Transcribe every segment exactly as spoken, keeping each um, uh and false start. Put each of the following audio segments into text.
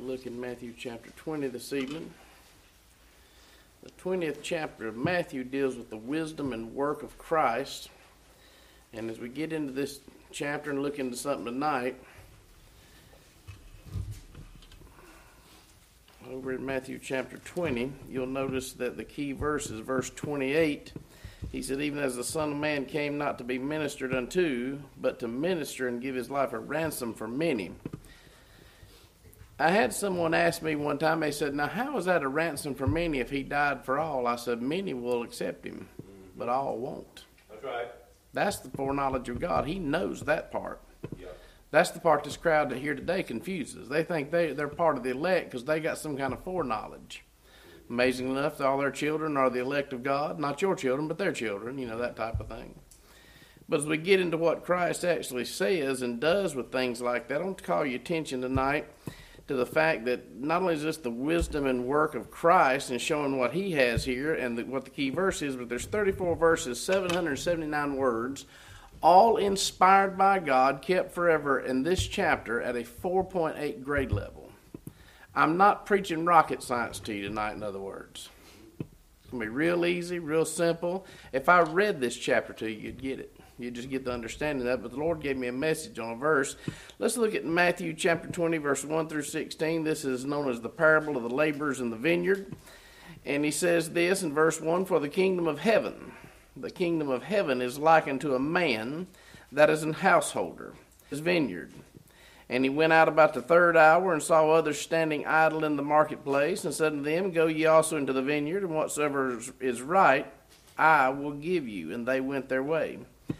Look in Matthew chapter twenty this evening. The twentieth chapter of Matthew deals with the wisdom and work of Christ. And as we get into this chapter and look into something tonight, over in Matthew chapter twenty, you'll notice that the key verse is verse twenty-eight. He said, even as the Son of Man came not to be ministered unto, but to minister and give his life a ransom for many. I had someone ask me one time, they said, now how is that a ransom for many if he died for all? I said, many will accept him, but all won't. That's right. That's the foreknowledge of God. He knows that part. Yep. That's the part this crowd that here today confuses. They think they, they're part of the elect because they got some kind of foreknowledge. Amazing enough, all their children are the elect of God. Not your children, but their children, you know, that type of thing. But as we get into what Christ actually says and does with things like that, I want to call your attention tonight to the fact that not only is this the wisdom and work of Christ and showing what he has here and the, what the key verse is, but there's thirty-four verses, seven hundred seventy-nine words, all inspired by God, kept forever in this chapter at a four point eight grade level. I'm not preaching rocket science to you tonight, in other words. It's going to be real easy, real simple. If I read this chapter to you, you'd get it. You just get the understanding of that. But the Lord gave me a message on a verse. Let's look at Matthew chapter twenty, verse one through sixteen. This is known as the parable of the laborers in the vineyard. And he says this in verse one, for the kingdom of heaven, the kingdom of heaven is likened to a man that is an householder, his vineyard. And he went out about the third hour and saw others standing idle in the marketplace, and said unto them, go ye also into the vineyard, and whatsoever is right I will give you. And they went their way.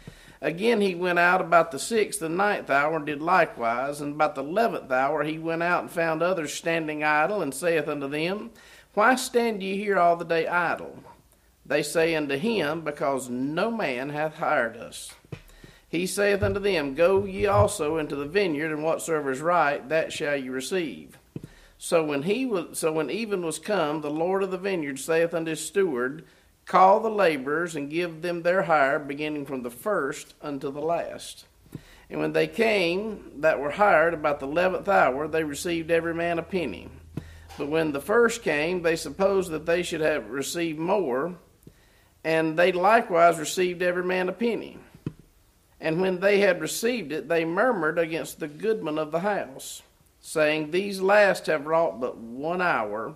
Again he went out about the sixth and ninth hour, and did likewise. And about the eleventh hour he went out and found others standing idle, and saith unto them, why stand ye here all the day idle? They say unto him, because no man hath hired us. He saith unto them, go ye also into the vineyard, and whatsoever is right, that shall ye receive. So when he was, so when even was come, the Lord of the vineyard saith unto his steward, call the laborers, and give them their hire, beginning from the first unto the last. And when they came that were hired about the eleventh hour, they received every man a penny. But when the first came, they supposed that they should have received more, and they likewise received every man a penny. And when they had received it, they murmured against the goodman of the house, saying, these last have wrought but one hour,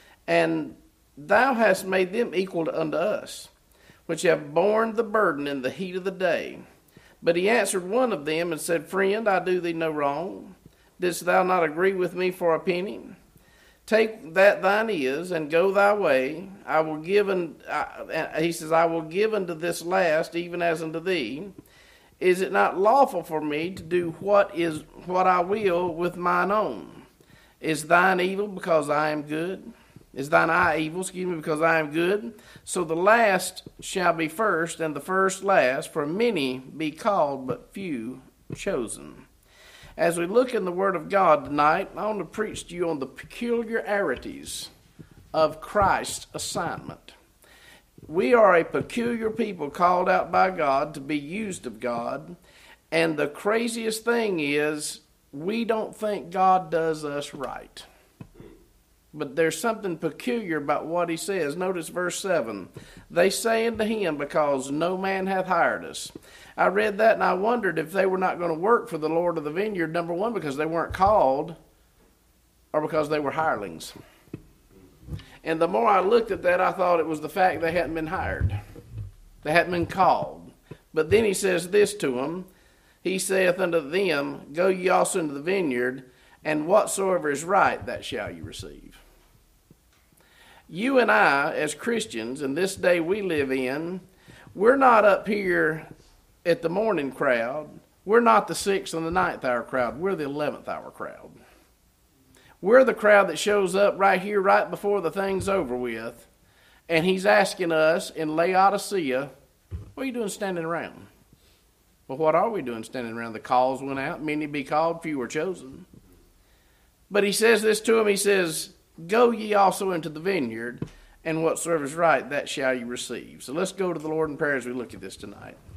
and thou hast made them equal unto us, which have borne the burden in the heat of the day. But he answered one of them and said, friend, I do thee no wrong. Didst thou not agree with me for a penny? Take that thine is, and go thy way. I will give, un, I, he says, I will give unto this last, even as unto thee. Is it not lawful for me to do what is what I will with mine own? Is thine evil because I am good? Is thine eye evil, excuse me, because I am good? So the last shall be first, and the first last, for many be called, but few chosen. As we look in the Word of God tonight, I want to preach to you on the peculiarities of Christ's assignment. We are a peculiar people called out by God to be used of God, and the craziest thing is we don't think God does us right. But there's something peculiar about what he says. Notice verse seven. They say unto him, because no man hath hired us. I read that and I wondered if they were not going to work for the Lord of the vineyard, number one, because they weren't called, or because they were hirelings. And the more I looked at that, I thought it was the fact they hadn't been hired. They hadn't been called. But then he says this to them. He saith unto them, go ye also into the vineyard, and whatsoever is right, that shall you receive. You and I, as Christians, in this day we live in, we're not up here at the morning crowd. We're not the sixth and the ninth hour crowd. We're the eleventh hour crowd. We're the crowd that shows up right here, right before the thing's over with, and he's asking us in Laodicea, what are you doing standing around? Well, what are we doing standing around? The calls went out, many be called, few were chosen. But he says this to him, he says, go ye also into the vineyard, and whatsoever is right, that shall you receive. So let's go to the Lord in prayer as we look at this tonight.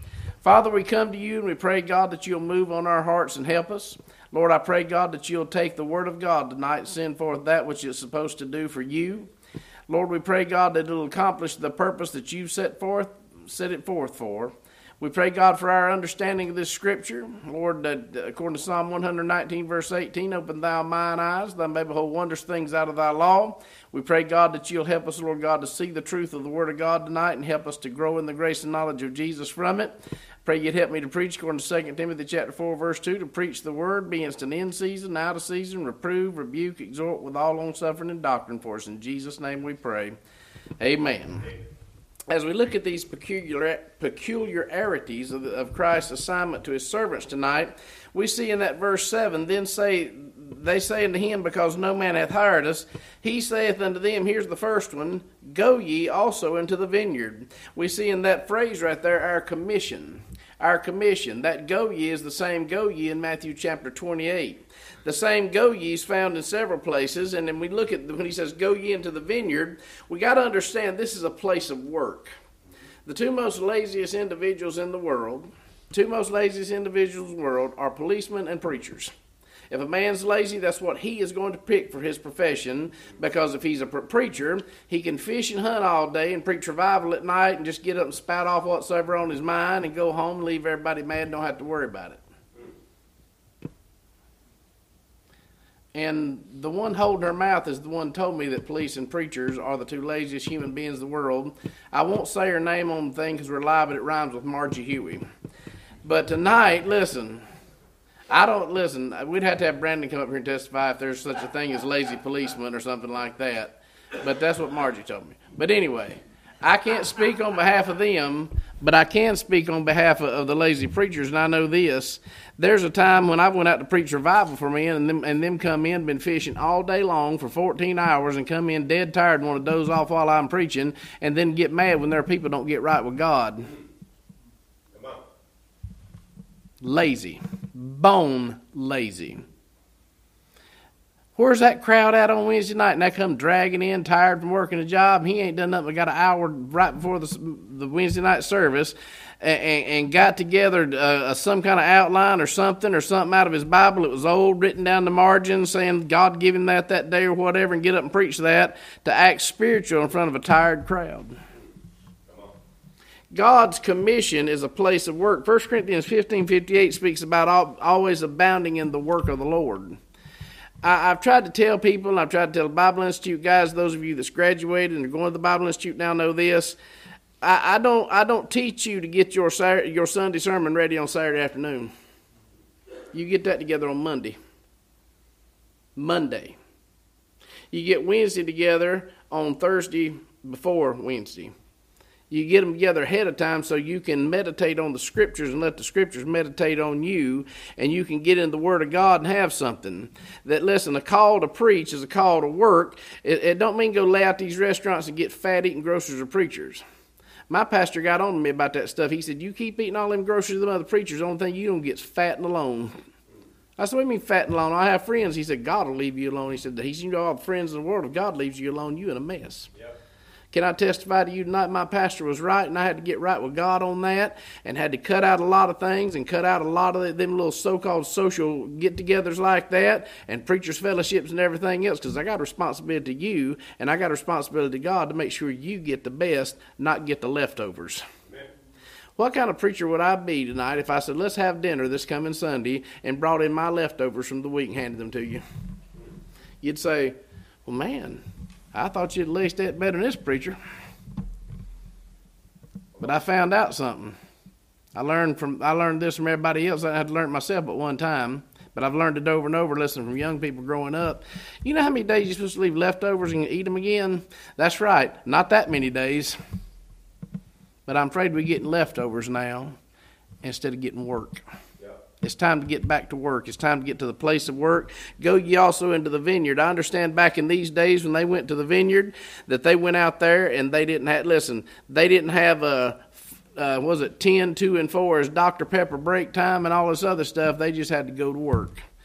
Father, we come to you and we pray, God, that you'll move on our hearts and help us. Lord, I pray, God, that you'll take the word of God tonight and send forth that which it's supposed to do for you. Lord, we pray, God, that it'll accomplish the purpose that you've set forth, set it forth for. We pray, God, for our understanding of this scripture. Lord, that according to Psalm one nineteen, verse eighteen, open thou mine eyes, thou may behold wondrous things out of thy law. We pray, God, that you'll help us, Lord God, to see the truth of the word of God tonight and help us to grow in the grace and knowledge of Jesus from it. Pray you'd help me to preach, according to Second Timothy chapter four, verse two, to preach the word, be instant in season, out of season, reprove, rebuke, exhort with all longsuffering and doctrine for us. In Jesus' name we pray. Amen. As we look at these peculiar, peculiarities of, the, of Christ's assignment to his servants tonight, we see in that verse seven, then say, they say unto him, because no man hath hired us, he saith unto them, here's the first one, go ye also into the vineyard. We see in that phrase right there, our commission. Our commission. That go ye is the same go ye in Matthew chapter twenty-eight. The same go ye is found in several places, and then we look at when he says go ye into the vineyard, we got to understand this is a place of work. The two most laziest individuals in the world, two most laziest individuals in the world are policemen and preachers. If a man's lazy, that's what he is going to pick for his profession, because if he's a preacher, he can fish and hunt all day and preach revival at night and just get up and spout off whatsoever on his mind and go home and leave everybody mad and don't have to worry about it. And the one holding her mouth is the one who told me that police and preachers are the two laziest human beings in the world. I won't say her name on the thing because we're live, but it rhymes with Margie Huey. But tonight, listen, I don't, listen, we'd have to have Brandon come up here and testify if there's such a thing as lazy policeman or something like that. But that's what Margie told me. But anyway, I can't speak on behalf of them, but I can speak on behalf of, of the lazy preachers, and I know this. There's a time when I went out to preach revival for men, and them, and them come in, been fishing all day long for fourteen hours, and come in dead tired and want to doze off while I'm preaching, and then get mad when their people don't get right with God. Come on. Lazy. Bone lazy. Where's that crowd at on Wednesday night? And they come dragging in, tired from working a job. He ain't done nothing but got an hour right before the, the Wednesday night service and, and, and got together uh, some kind of outline or something or something out of his Bible. It was old, written down the margin, saying God gave him that that day or whatever, and get up and preach that to act spiritual in front of a tired crowd. God's commission is a place of work. First Corinthians fifteen fifty-eight speaks about all, always abounding in the work of the Lord. I, I've tried to tell people, and I've tried to tell the Bible Institute guys, those of you that's graduated and are going to the Bible Institute now know this. I, I don't I don't teach you to get your your Sunday sermon ready on Saturday afternoon. You get that together on Monday. Monday. You get Wednesday together on Thursday before Wednesday. You get them together ahead of time so you can meditate on the Scriptures and let the Scriptures meditate on you, and you can get in the Word of God and have something. That, listen, a call to preach is a call to work. It, it don't mean go lay out these restaurants and get fat eating groceries or preachers. My pastor got on to me about that stuff. He said, you keep eating all them groceries of them other preachers, the only thing you don't get is fat and alone. I said, what do you mean fat and alone? I have friends. He said, God will leave you alone. He said, He's, you know, all the friends in the world. If God leaves you alone, you in a mess. Yep. Can I testify to you tonight? My pastor was right, and I had to get right with God on that, and had to cut out a lot of things and cut out a lot of them little so-called social get-togethers like that and preachers' fellowships and everything else, because I got a responsibility to you, and I got a responsibility to God to make sure you get the best, not get the leftovers. Amen. What kind of preacher would I be tonight if I said, let's have dinner this coming Sunday, and brought in my leftovers from the week and handed them to you? You'd say, well, man, I thought you'd at least that better than this preacher. But I found out something. I learned from I learned this from everybody else. I had to learn it myself at one time. But I've learned it over and over, listening from young people growing up. You know how many days you're supposed to leave leftovers and eat them again? That's right. Not that many days. But I'm afraid we're getting leftovers now instead of getting work. It's time to get back to work. It's time to get to the place of work. Go ye also into the vineyard. I understand back in these days when they went to the vineyard that they went out there and they didn't have, listen, they didn't have a, uh, was it ten, two, and four as Doctor Pepper break time and all this other stuff. They just had to go to work.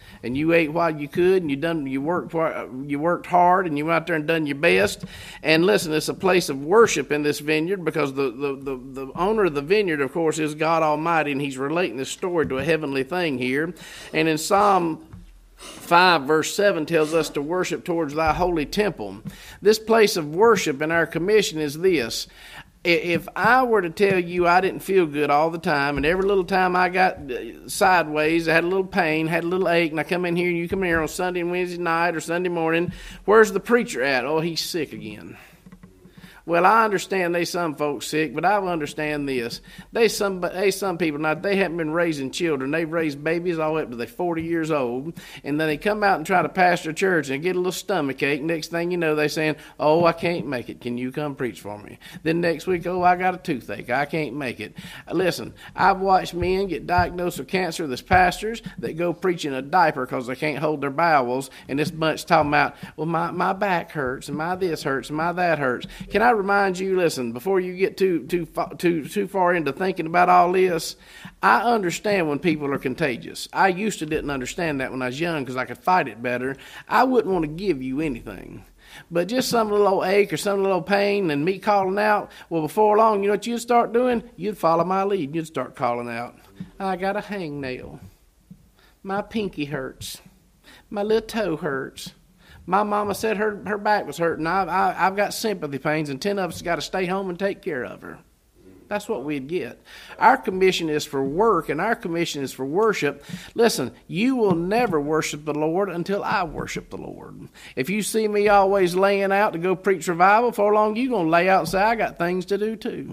And you ate while you could, and you done you worked you worked hard, and you went out there and done your best. And listen, it's a place of worship in this vineyard because the, the, the, the owner of the vineyard, of course, is God Almighty, and he's relating this story to a heavenly thing here. And in Psalm five verse seven tells us to worship towards thy holy temple. This place of worship in our commission is this. If I were to tell you I didn't feel good all the time, and every little time I got sideways, I had a little pain, had a little ache, and I come in here, and you come in here on Sunday and Wednesday night or Sunday morning, where's the preacher at? Oh, he's sick again. Well, I understand they some folks sick, but I understand this. They some they some people, now they haven't been raising children. They've raised babies all the way up to they're forty years old, and then they come out and try to pastor a church and get a little stomach ache. Next thing you know, they're saying, oh, I can't make it. Can you come preach for me? Then next week, oh, I got a toothache. I can't make it. Listen, I've watched men get diagnosed with cancer. There's pastors that go preach in a diaper because they can't hold their bowels, and this bunch talking about, well, my, my back hurts, and my this hurts, and my that hurts. Can I remind you, listen, before you get too too too too far into thinking about all this, I understand when people are contagious. I used to didn't understand that when I was young because I could fight it better. I wouldn't want to give you anything. But just some little ache or some little pain and me calling out, well, before long, you know what you'd start doing? You'd follow my lead. You'd start calling out, I got a hangnail. My pinky hurts. My little toe hurts. My mama said her, her back was hurting. I, I, I've got sympathy pains, and ten of us got to stay home and take care of her. That's what we'd get. Our commission is for work, and our commission is for worship. Listen, you will never worship the Lord until I worship the Lord. If you see me always laying out to go preach revival, for long you're going to lay out and say, I got things to do too.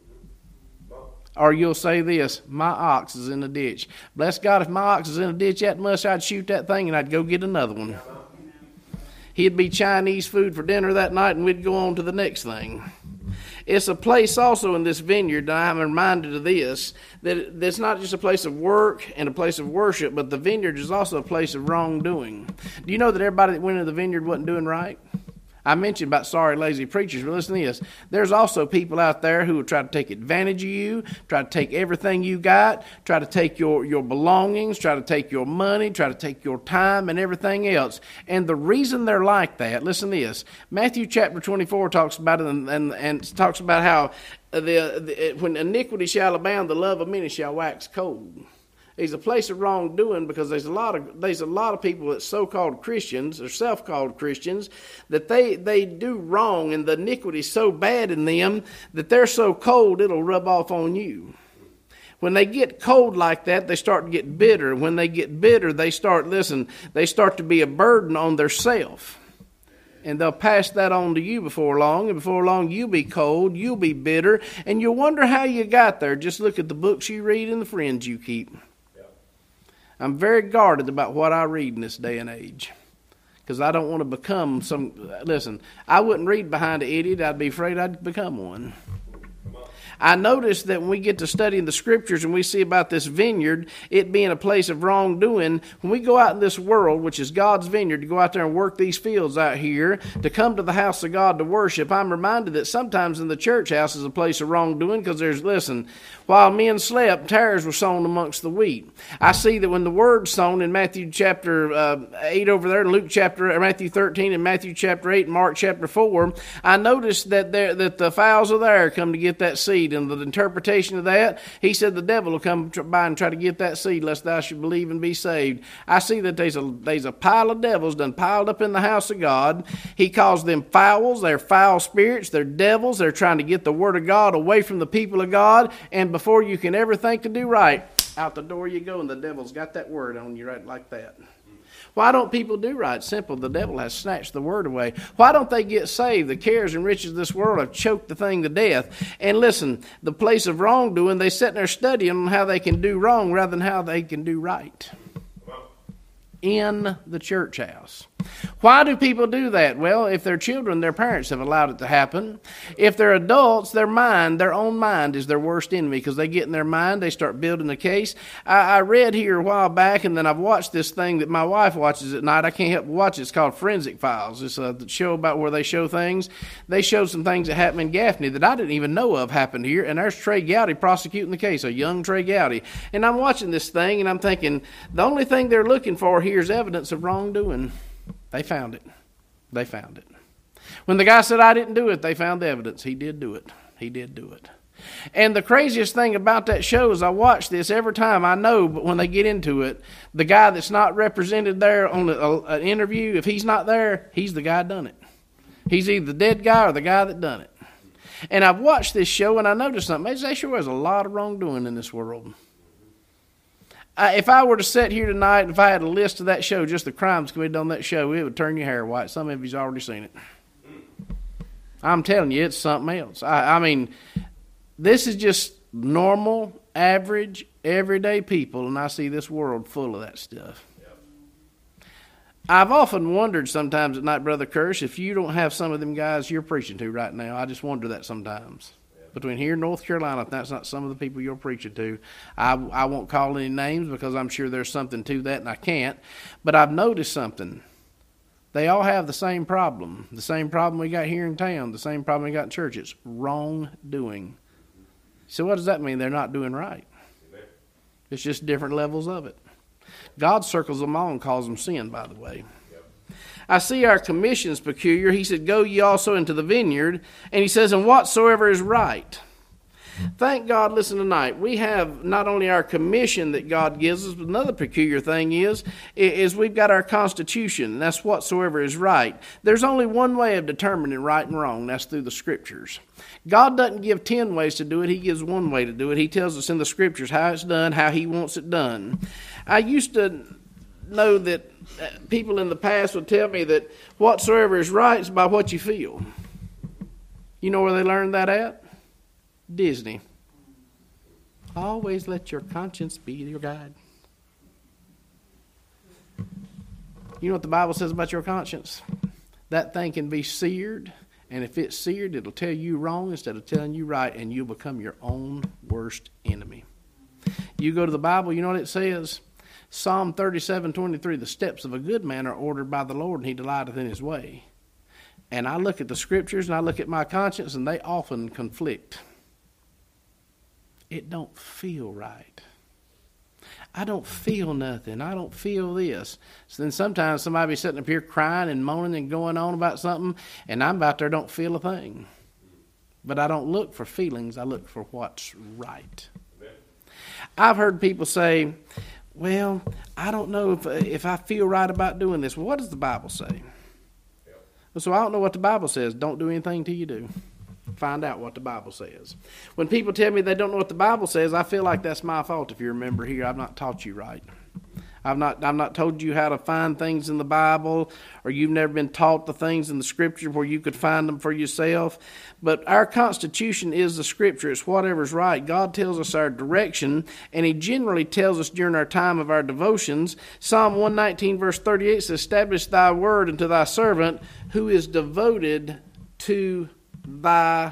Or you'll say this, my ox is in the ditch. Bless God, if my ox is in the ditch that much, I'd shoot that thing and I'd go get another one. He'd be Chinese food for dinner that night, and we'd go on to the next thing. It's a place also in this vineyard, and I'm reminded of this, that it's not just a place of work and a place of worship, but the vineyard is also a place of wrongdoing. Do you know that everybody that went into the vineyard wasn't doing right? I mentioned about sorry, lazy preachers, but listen to this. There's also people out there who will try to take advantage of you, try to take everything you got, try to take your, your belongings, try to take your money, try to take your time and everything else. And the reason they're like that, listen to this. Matthew chapter twenty-four talks about it and, and, and talks about how the, the when iniquity shall abound, the love of many shall wax cold. It's a place of wrongdoing because there's a lot of there's a lot of people that so-called Christians or self-called Christians that they, they do wrong, and the iniquity is so bad in them that they're so cold it'll rub off on you. When they get cold like that, they start to get bitter. When they get bitter, they start listen. They start to be a burden on their self. And they'll pass that on to you before long, and before long you'll be cold, you'll be bitter, and you'll wonder how you got there. Just look at the books you read and the friends you keep. I'm very guarded about what I read in this day and age because I don't want to become some, listen, I wouldn't read behind an idiot. I'd be afraid I'd become one. I noticed that when we get to studying the scriptures and we see about this vineyard, it being a place of wrongdoing, when we go out in this world, which is God's vineyard, to go out there and work these fields out here, to come to the house of God to worship, I'm reminded that sometimes in the church house is a place of wrongdoing because there's, listen, while men slept, tares were sown amongst the wheat. I see that when the word's sown in Matthew chapter uh, eight over there, Luke chapter, or Matthew thirteen, and Matthew chapter eight, and Mark chapter four, I noticed that there, that the fowls of the air come to get that seed. And the interpretation of that, he said the devil will come by and try to get that seed lest thou should believe and be saved. I see that there's a, there's a pile of devils done piled up in the house of God. He calls them fowls. They're foul spirits. They're devils. They're trying to get the word of God away from the people of God. And before you can ever think to do right, out the door you go, and the devil's got that word on you right like that. Why don't people do right? Simple. The devil has snatched the word away. Why don't they get saved? The cares and riches of this world have choked the thing to death. And listen, the place of wrongdoing, they sit there studying on how they can do wrong rather than how they can do right. In the church house. Why do people do that? Well, if they're children, their parents have allowed it to happen. If they're adults, their mind, their own mind is their worst enemy because they get in their mind, they start building a case. I, I read here a while back, and then I've watched this thing that my wife watches at night. I can't help but watch it. It's called Forensic Files. It's a show about where they show things. They showed some things that happened in Gaffney that I didn't even know of happened here, and there's Trey Gowdy prosecuting the case, a young Trey Gowdy. And I'm watching this thing, and I'm thinking, the only thing they're looking for here is evidence of wrongdoing. They found it. They found it. When the guy said, I didn't do it, they found the evidence. He did do it. He did do it. And the craziest thing about that show is I watch this every time. I know, but when they get into it, the guy that's not represented there on a, a, an interview, if he's not there, he's the guy done it. He's either the dead guy or the guy that done it. And I've watched this show, and I noticed something. There sure was a lot of wrongdoing in this world. I, if I were to sit here tonight, if I had a list of that show, just the crimes committed on that show, it would turn your hair white. Some of you's already seen it. I'm telling you, it's something else. I, I mean, this is just normal, average, everyday people, and I see this world full of that stuff. Yep. I've often wondered sometimes at night, Brother Kirsch, if you don't have some of them guys you're preaching to right now. I just wonder that sometimes. Between here and North Carolina, if that's not some of the people you're preaching to. I, I won't call any names because I'm sure there's something to that, and I can't. But I've noticed something. They all have the same problem. The same problem we got here in town. The same problem we got in church. It's wrongdoing. So what does that mean? They're not doing right. Amen. It's just different levels of it. God circles them all and calls them sin, by the way. I see our commission's peculiar. He said, go ye also into the vineyard. And he says, and whatsoever is right. Thank God, listen tonight, we have not only our commission that God gives us, but another peculiar thing is, is we've got our constitution, and that's whatsoever is right. There's only one way of determining right and wrong, that's through the scriptures. God doesn't give ten ways to do it, he gives one way to do it. He tells us in the scriptures how it's done, how he wants it done. I used to know that people in the past would tell me that whatsoever is right is by what you feel. You know where they learned that at? Disney. Always let your conscience be your guide. You know what the Bible says about your conscience? That thing can be seared, and if it's seared, it'll tell you wrong instead of telling you right, and you'll become your own worst enemy. You go to the Bible, you know what it says? Psalm thirty-seven twenty-three, the steps of a good man are ordered by the Lord, and he delighteth in his way. And I look at the scriptures, and I look at my conscience, and they often conflict. It don't feel right. I don't feel nothing. I don't feel this. So then sometimes somebody be sitting up here crying and moaning and going on about something, and I'm about there don't feel a thing. But I don't look for feelings. I look for what's right. Amen. I've heard people say, well, I don't know if if I feel right about doing this. Well, what does the Bible say? Yep. So I don't know what the Bible says. Don't do anything till you do. Find out what the Bible says. When people tell me they don't know what the Bible says, I feel like that's my fault. If you remember here, I've not taught you right. I've not I've not told you how to find things in the Bible, or you've never been taught the things in the Scripture where you could find them for yourself. But our Constitution is the Scripture. It's whatever's right. God tells us our direction, and he generally tells us during our time of our devotions. Psalm one nineteen verse thirty-eight says, establish thy word unto thy servant who is devoted to thy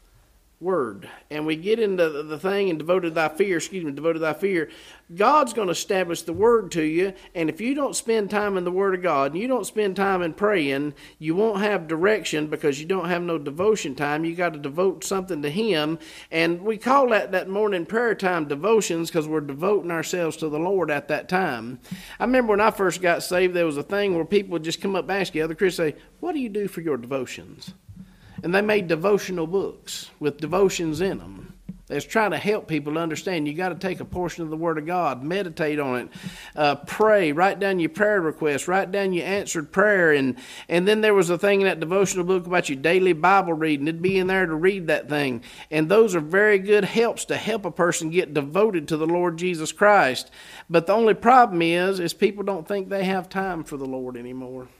word. And we get into the thing and devoted thy fear, excuse me, devoted thy fear. God's going to establish the word to you, and if you don't spend time in the word of God, and you don't spend time in praying, you won't have direction because you don't have no devotion time. You got to devote something to him, and we call that that morning prayer time devotions because we're devoting ourselves to the Lord at that time. I remember when I first got saved, there was a thing where people would just come up and ask you, other Christians say, what do you do for your devotions? And they made devotional books with devotions in them. They was trying to help people to understand you got to take a portion of the Word of God, meditate on it, uh, pray, write down your prayer requests, write down your answered prayer. And, and then there was a thing in that devotional book about your daily Bible reading. It'd be in there to read that thing. And those are very good helps to help a person get devoted to the Lord Jesus Christ. But the only problem is, is people don't think they have time for the Lord anymore.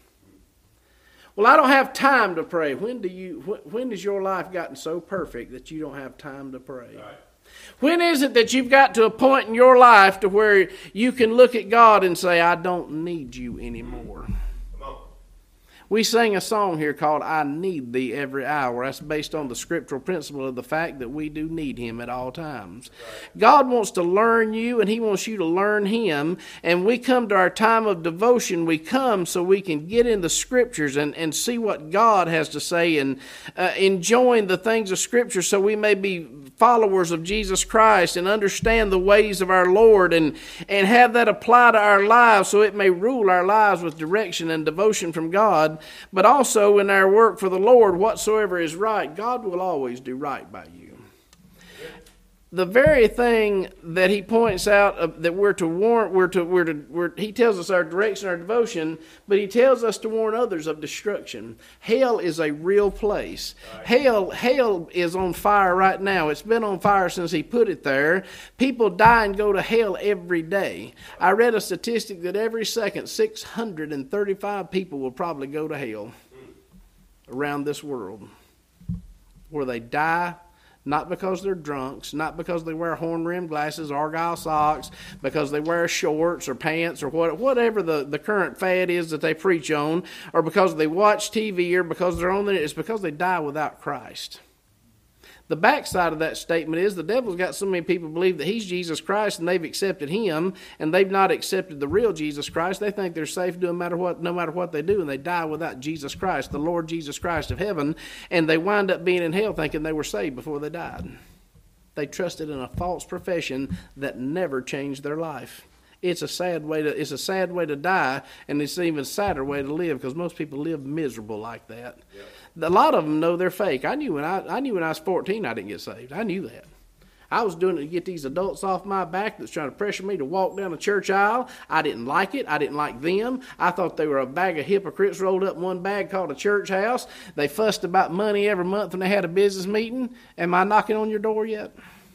Well, I don't have time to pray. When do you? When has your life gotten so perfect that you don't have time to pray? Right. When is it that you've got to a point in your life to where you can look at God and say, I don't need you anymore? Come on. We sang a song here called I Need Thee Every Hour. That's based on the scriptural principle of the fact that we do need Him at all times. God wants to learn you, and He wants you to learn Him. And we come to our time of devotion. We come so we can get in the Scriptures and, and see what God has to say, and uh, enjoying the things of Scripture so we may be followers of Jesus Christ and understand the ways of our Lord, and, and have that apply to our lives so it may rule our lives with direction and devotion from God. But also in our work for the Lord, whatsoever is right, God will always do right by you. The very thing that he points out uh, that we're to warn, we're to, we're to, we're, he tells us our direction, our devotion, but he tells us to warn others of destruction. Hell is a real place. Right. Hell, hell is on fire right now. It's been on fire since he put it there. People die and go to hell every day. I read a statistic that every second, six hundred thirty-five people will probably go to hell around this world, where they die. Not because they're drunks, not because they wear horn-rimmed glasses, argyle socks, because they wear shorts or pants or what, whatever the, the current fad is that they preach on, or because they watch T V, or because they're on the net. It's because they die without Christ. The backside of that statement is the devil's got so many people believe that he's Jesus Christ and they've accepted him, and they've not accepted the real Jesus Christ. They think they're safe no matter what, no matter what they do, and they die without Jesus Christ, the Lord Jesus Christ of heaven, and they wind up being in hell thinking they were saved before they died. They trusted in a false profession that never changed their life. It's a sad way to it's a sad way to die, and it's an even sadder way to live, because most people live miserable like that. Yeah. A lot of them know they're fake. I knew when I I knew when I was fourteen I didn't get saved. I knew that. I was doing it to get these adults off my back that's trying to pressure me to walk down the church aisle. I didn't like it. I didn't like them. I thought they were a bag of hypocrites rolled up in one bag called a church house. They fussed about money every month when they had a business meeting. Am I knocking on your door yet?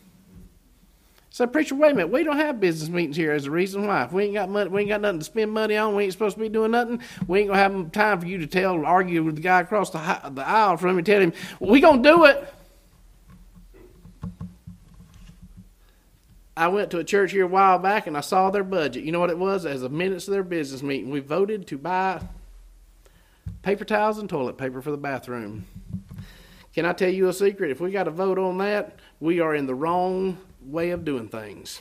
So, preacher, wait a minute. We don't have business meetings here as a reason why. If we ain't got money, we ain't got nothing to spend money on, we ain't supposed to be doing nothing, we ain't going to have time for you to tell, argue with the guy across the, the aisle from him and tell him, well, we going to do it. I went to a church here a while back, and I saw their budget. You know what it was? As a minutes of their business meeting, we voted to buy paper towels and toilet paper for the bathroom. Can I tell you a secret? If we got to vote on that, we are in the wrong way of doing things.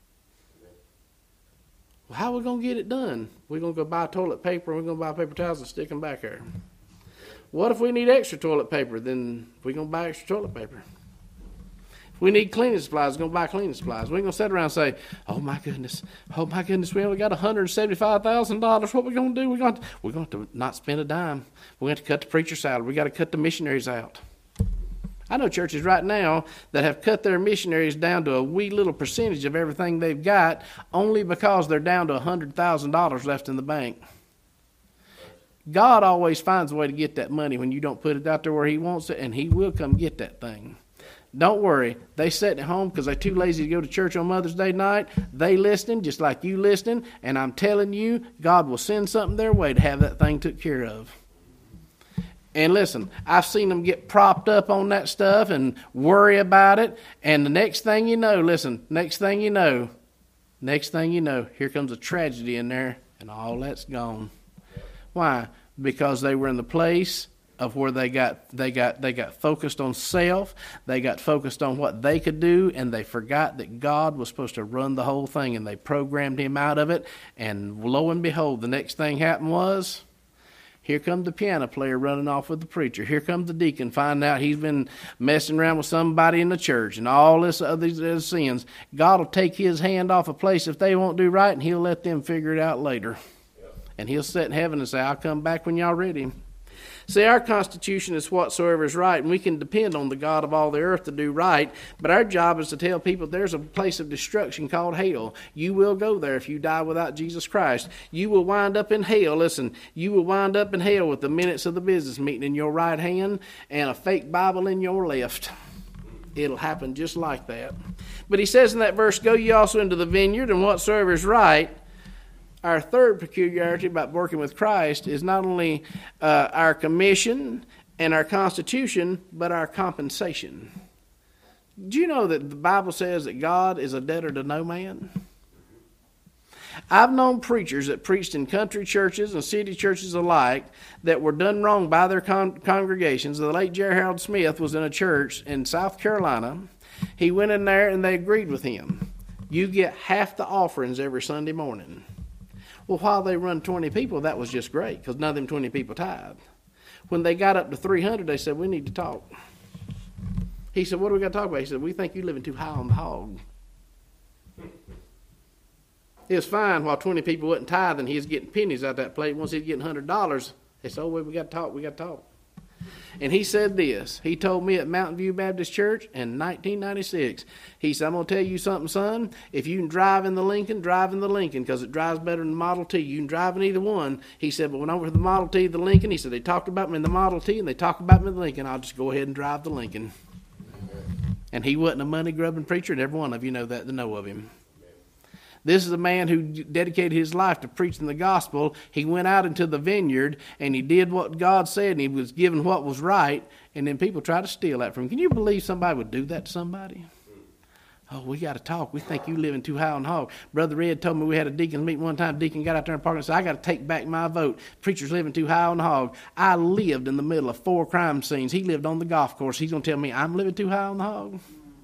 Well, how are we going to get it done? We're going to go buy toilet paper, and we're going to buy paper towels and stick them back there. What if we need extra toilet paper? Then we're going to buy extra toilet paper. If we need cleaning supplies, we're going to buy cleaning supplies. We ain't going to sit around and say, oh my goodness, oh my goodness, we only got one hundred seventy-five thousand dollars. What are we going to do? We're going to, we're going to not spend a dime. We're going to cut the preacher's salary. we got to cut the missionaries out. I know churches right now that have cut their missionaries down to a wee little percentage of everything they've got, only because they're down to one hundred thousand dollars left in the bank. God always finds a way to get that money when you don't put it out there where he wants it, and he will come get that thing. Don't worry. They sitting at home because they're too lazy to go to church on Mother's Day night. They listening just like you listening, and I'm telling you, God will send something their way to have that thing took care of. And listen, I've seen them get propped up on that stuff and worry about it. And the next thing you know, listen, next thing you know, next thing you know, here comes a tragedy in there and all that's gone. Why? Because they were in the place of where they got they got they got focused on self, they got focused on what they could do, and they forgot that God was supposed to run the whole thing, and they programmed him out of it. And lo and behold, the next thing happened was, here comes the piano player running off with the preacher. Here comes the deacon, find out he's been messing around with somebody in the church and all this other these sins. God will take his hand off a place if they won't do right, and he'll let them figure it out later. Yeah. And he'll sit in heaven and say, I'll come back when y'all ready. See, our constitution is whatsoever is right, and we can depend on the God of all the earth to do right, but our job is to tell people there's a place of destruction called hell. You will go there if you die without Jesus Christ. You will wind up in hell. Listen, you will wind up in hell with the minutes of the business meeting in your right hand and a fake Bible in your left. It'll happen just like that. But he says in that verse, go ye also into the vineyard, and whatsoever is right. Our third peculiarity about working with Christ is not only uh, our commission and our constitution, but our compensation. Do you know that the Bible says that God is a debtor to no man? I've known preachers that preached in country churches and city churches alike that were done wrong by their con- congregations. The late Jerry Harold Smith was in a church in South Carolina. He went in there and they agreed with him. You get half the offerings every Sunday morning. Well, while they run twenty people, that was just great because none of them twenty people tithed. When they got up to three hundred, they said, we need to talk. He said, what do we got to talk about? He said, we think you're living too high on the hog. It was fine while twenty people wasn't tithing. He was getting pennies out of that plate. Once he was getting one hundred dollars, they said, oh, well, we got to talk, we got to talk. And he said this. He told me at Mountain View Baptist Church in nineteen ninety-six. He said, I'm going to tell you something, son. If you can drive in the Lincoln, drive in the Lincoln because it drives better than the Model T. You can drive in either one. He said, but when I went to the Model T, the Lincoln, he said, they talked about me in the Model T and they talked about me in the Lincoln. I'll just go ahead and drive the Lincoln. And he wasn't a money-grubbing preacher, and every one of you know that to know of him. This is a man who dedicated his life to preaching the gospel. He went out into the vineyard, and he did what God said, and he was given what was right, and then people tried to steal that from him. Can you believe somebody would do that to somebody? Oh, we got to talk. We think you living too high on the hog. Brother Ed told me we had a deacon meeting one time. Deacon got out there in the park and said, I got to take back my vote. Preacher's living too high on the hog. I lived in the middle of four crime scenes. He lived on the golf course. He's going to tell me I'm living too high on the hog?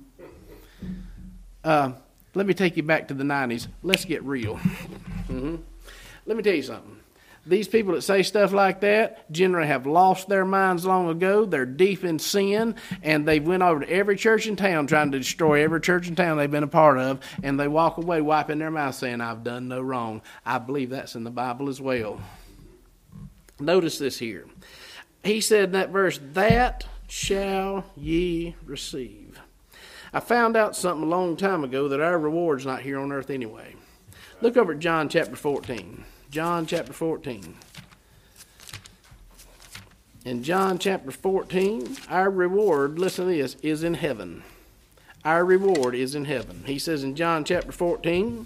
Uh, let me take you back to the nineties. Let's get real. Mm-hmm. Let me tell you something. These people that say stuff like that generally have lost their minds long ago. They're deep in sin, and they've went over to every church in town trying to destroy every church in town they've been a part of, and they walk away wiping their mouth saying, I've done no wrong. I believe that's in the Bible as well. Notice this here. He said in that verse, that shall ye receive. I found out something a long time ago that our reward's not here on earth anyway. Look over at John chapter fourteen. John chapter fourteen. In John chapter fourteen, our reward, listen to this, is in heaven. Our reward is in heaven. He says in John chapter fourteen,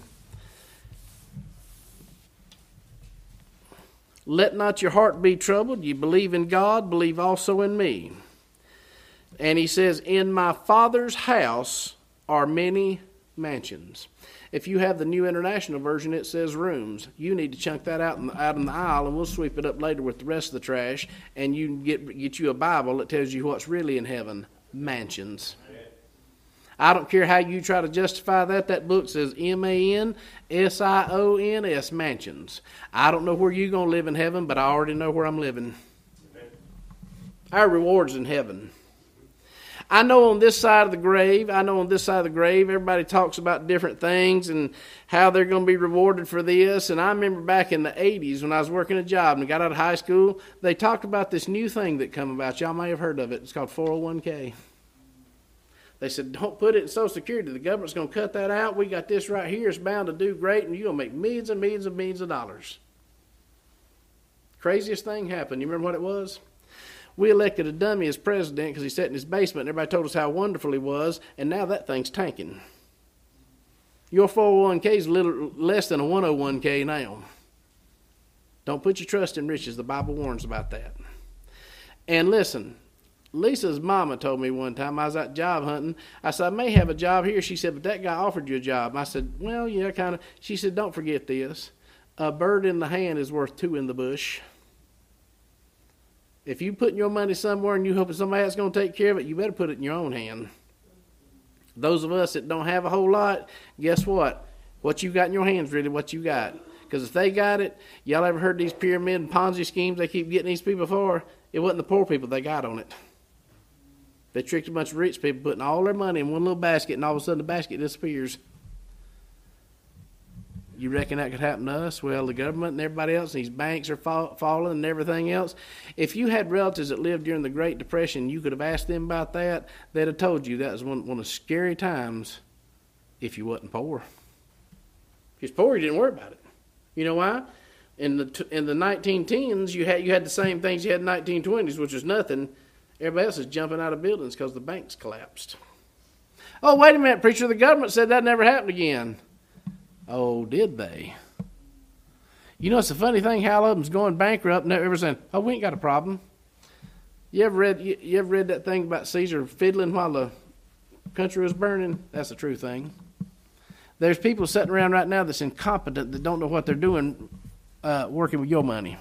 let not your heart be troubled. You believe in God, believe also in me. And he says, in my Father's house are many mansions. If you have the New International Version, it says rooms. You need to chunk that out in the, out in the aisle, and we'll sweep it up later with the rest of the trash, and you can get, get you a Bible that tells you what's really in heaven. Mansions. I don't care how you try to justify that. That book says M A N S I O N S, mansions. I don't know where you're going to live in heaven, but I already know where I'm living. Our reward's in heaven. I know on this side of the grave, I know on this side of the grave, everybody talks about different things and how they're going to be rewarded for this. And I remember back in the eighties when I was working a job and got out of high school, they talked about this new thing that come about. Y'all may have heard of it. It's called four oh one k. They said, don't put it in Social Security. The government's going to cut that out. We got this right here. It's bound to do great, and you're going to make millions and millions and millions of dollars. Craziest thing happened. You remember what it was? We elected a dummy as president because he sat in his basement and everybody told us how wonderful he was, and now that thing's tanking. Your four oh one k is a little less than a one oh one k now. Don't put your trust in riches. The Bible warns about that. And listen, Lisa's mama told me one time, I was out job hunting. I said, I may have a job here. She said, but that guy offered you a job. I said, well, yeah, kind of. She said, don't forget this. A bird in the hand is worth two in the bush. If you put your money somewhere and you hope somebody else is going to take care of it, you better put it in your own hand. Those of us that don't have a whole lot, guess what? What you got in your hands really what you got. Because if they got it, y'all ever heard these pyramid and Ponzi schemes they keep getting these people for? It wasn't the poor people they got on it. They tricked a bunch of rich people putting all their money in one little basket, and all of a sudden the basket disappears. You reckon that could happen to us? Well, the government and everybody else, these banks are fall, falling and everything else. If you had relatives that lived during the Great Depression, you could have asked them about that. They'd have told you that was one, one of the scary times if you wasn't poor. If you was poor, you didn't worry about it. You know why? In the in the nineteen teens, you had you had the same things you had in the nineteen twenties, which was nothing. Everybody else is jumping out of buildings because the banks collapsed. Oh, wait a minute, preacher. The government said that never happened again. Oh, did they? You know, it's a funny thing how all of them's going bankrupt and everybody's saying, oh, we ain't got a problem. You ever read you, you ever read that thing about Caesar fiddling while the country was burning? That's a true thing. There's people sitting around right now that's incompetent, that don't know what they're doing uh, working with your money.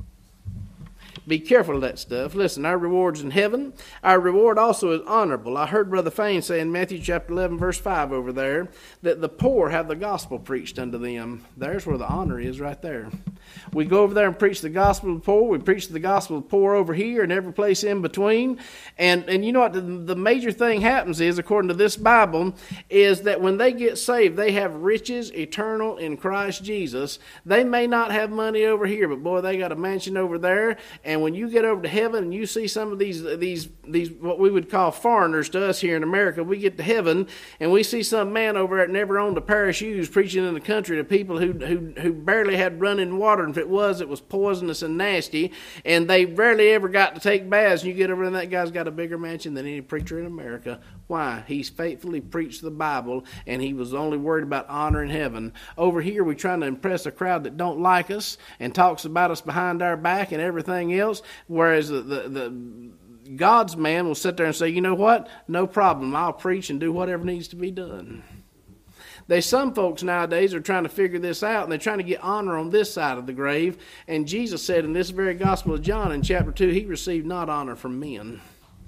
Be careful of that stuff. Listen, our reward's in heaven. Our reward also is honorable. I heard Brother Fain say in Matthew chapter eleven, verse five over there, that the poor have the gospel preached unto them. There's where the honor is right there. We go over there and preach the gospel to the poor. We preach the gospel to the poor over here and every place in between. And and you know what? The, the major thing happens is, according to this Bible, is that when they get saved, they have riches eternal in Christ Jesus. They may not have money over here, but boy, they got a mansion over there. And when you get over to heaven and you see some of these, these, these what we would call foreigners to us here in America, we get to heaven and we see some man over there that never owned a pair of shoes preaching in the country to people who, who, who barely had running water. And if it was, it was poisonous and nasty. And they rarely ever got to take baths. And you get over there and that guy's got a bigger mansion than any preacher in America. Why? He's faithfully preached the Bible and he was only worried about honor in heaven. Over here, we're trying to impress a crowd that don't like us and talks about us behind our back and everything else. Whereas the, the, the God's man will sit there and say, you know what? No problem. I'll preach and do whatever needs to be done. There's some folks nowadays are trying to figure this out, and they're trying to get honor on this side of the grave. And Jesus said in this very Gospel of John in chapter two, he received not honor from men.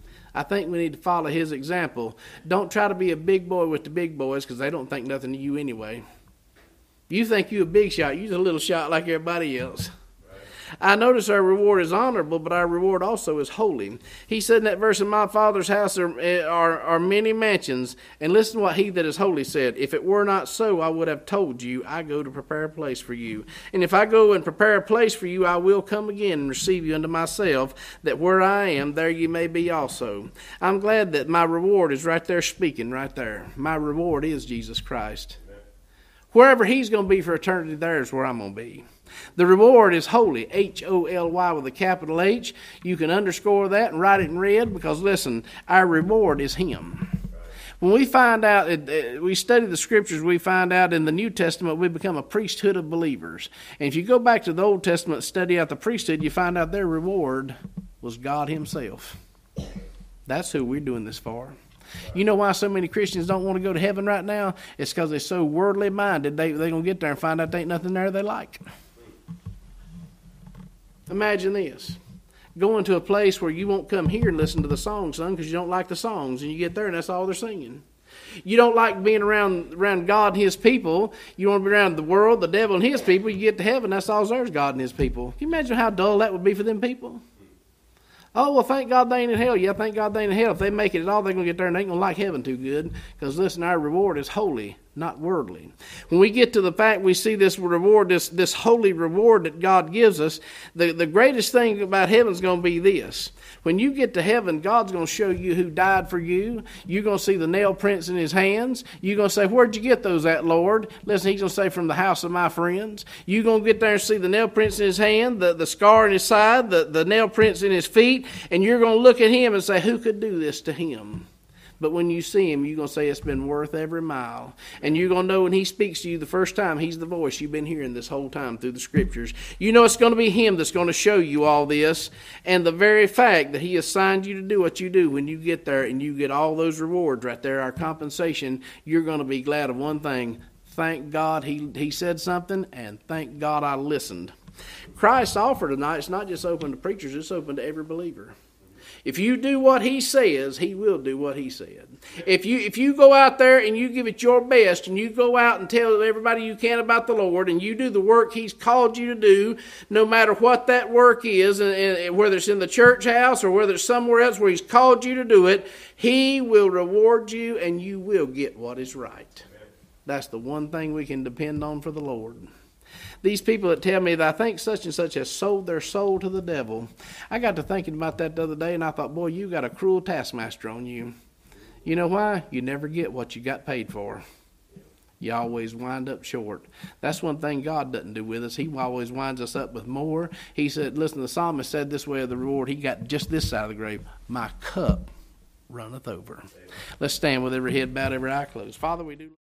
I think we need to follow his example. Don't try to be a big boy with the big boys, because they don't think nothing of you anyway. You think you a big shot. You're a little shot like everybody else. I notice our reward is honorable, but our reward also is holy. He said in that verse, in my Father's house are, are, are many mansions. And listen to what he that is holy said. If it were not so, I would have told you, I go to prepare a place for you. And if I go and prepare a place for you, I will come again and receive you unto myself, that where I am, there you may be also. I'm glad that my reward is right there speaking, right there. My reward is Jesus Christ. Wherever he's going to be for eternity, there is where I'm going to be. The reward is holy, H O L Y with a capital H. You can underscore that and write it in red because, listen, our reward is him. When we find out, we study the scriptures, we find out in the New Testament we become a priesthood of believers. And if you go back to the Old Testament, study out the priesthood, you find out their reward was God himself. That's who we're doing this for. You know why so many Christians don't want to go to heaven right now? It's because they're so worldly minded. They, they're going to get there and find out there ain't nothing there they like. Imagine this. Going to a place where you won't come here and listen to the songs sung because you don't like the songs. And you get there and that's all they're singing. You don't like being around, around God and his people. You want to be around the world, the devil, and his people. You get to heaven, that's all there's God and his people. Can you imagine how dull that would be for them people? Oh, well, thank God they ain't in hell. Yeah, thank God they ain't in hell. If they make it at all, they're going to get there and they ain't going to like heaven too good. Because, listen, our reward is holy, not worldly. When we get to the fact we see this reward, this, this holy reward that God gives us, the, the greatest thing about heaven is going to be this. When you get to heaven, God's going to show you who died for you. You're going to see the nail prints in his hands. You're going to say, where'd you get those at, Lord? Listen, he's going to say, from the house of my friends. You're going to get there and see the nail prints in his hand, the, the scar in his side, the, the nail prints in his feet, and you're going to look at him and say, who could do this to him? But when you see him, you're going to say it's been worth every mile. And you're going to know when he speaks to you the first time, he's the voice you've been hearing this whole time through the scriptures. You know it's going to be him that's going to show you all this. And the very fact that he assigned you to do what you do, when you get there and you get all those rewards right there, our compensation, you're going to be glad of one thing. Thank God he, he said something, and thank God I listened. Christ's offer tonight is not just open to preachers, it's open to every believer. If you do what he says, he will do what he said. If you if you go out there and you give it your best and you go out and tell everybody you can about the Lord and you do the work he's called you to do, no matter what that work is, and, and whether it's in the church house or whether it's somewhere else where he's called you to do it, he will reward you and you will get what is right. That's the one thing we can depend on for the Lord. These people that tell me that I think such and such has sold their soul to the devil. I got to thinking about that the other day, and I thought, boy, you got a cruel taskmaster on you. You know why? You never get what you got paid for. You always wind up short. That's one thing God doesn't do with us. He always winds us up with more. He said, listen, the psalmist said this way of the reward. He got just this side of the grave. My cup runneth over. Let's stand with every head bowed, every eye closed. Father, we do.